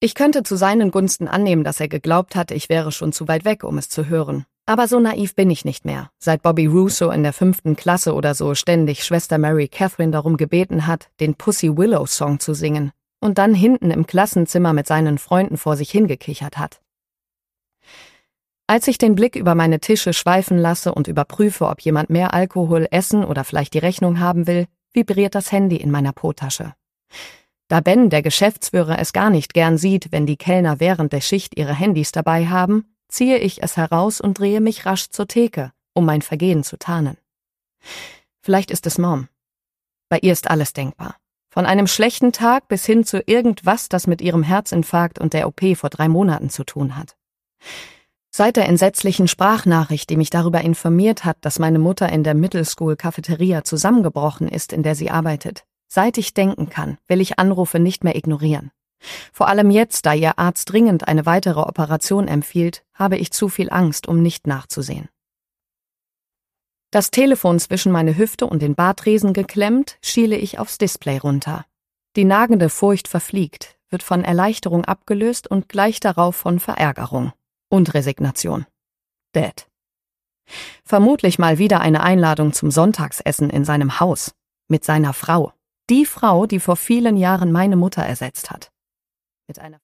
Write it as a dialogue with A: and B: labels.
A: Ich könnte zu seinen Gunsten annehmen, dass er geglaubt hatte, ich wäre schon zu weit weg, um es zu hören. Aber so naiv bin ich nicht mehr. Seit Bobby Russo in der 5. Klasse oder so ständig Schwester Mary Catherine darum gebeten hat, den Pussy Willow Song zu singen und dann hinten im Klassenzimmer mit seinen Freunden vor sich hingekichert hat. Als ich den Blick über meine Tische schweifen lasse und überprüfe, ob jemand mehr Alkohol, Essen oder vielleicht die Rechnung haben will, vibriert das Handy in meiner Po-Tasche. Da Ben, der Geschäftsführer, es gar nicht gern sieht, wenn die Kellner während der Schicht ihre Handys dabei haben, ziehe ich es heraus und drehe mich rasch zur Theke, um mein Vergehen zu tarnen. Vielleicht ist es Mom. Bei ihr ist alles denkbar. Von einem schlechten Tag bis hin zu irgendwas, das mit ihrem Herzinfarkt und der OP vor 3 Monaten zu tun hat. Seit der entsetzlichen Sprachnachricht, die mich darüber informiert hat, dass meine Mutter in der Middle School Cafeteria zusammengebrochen ist, in der sie arbeitet, seit ich denken kann, will ich Anrufe nicht mehr ignorieren. Vor allem jetzt, da ihr Arzt dringend eine weitere Operation empfiehlt, habe ich zu viel Angst, um nicht nachzusehen. Das Telefon zwischen meine Hüfte und den Bartresen geklemmt, schiele ich aufs Display runter. Die nagende Furcht verfliegt, wird von Erleichterung abgelöst und gleich darauf von Verärgerung und Resignation. Dad. Vermutlich mal wieder eine Einladung zum Sonntagsessen in seinem Haus. Mit seiner Frau. Die Frau, die vor vielen Jahren meine Mutter ersetzt hat. Mit einer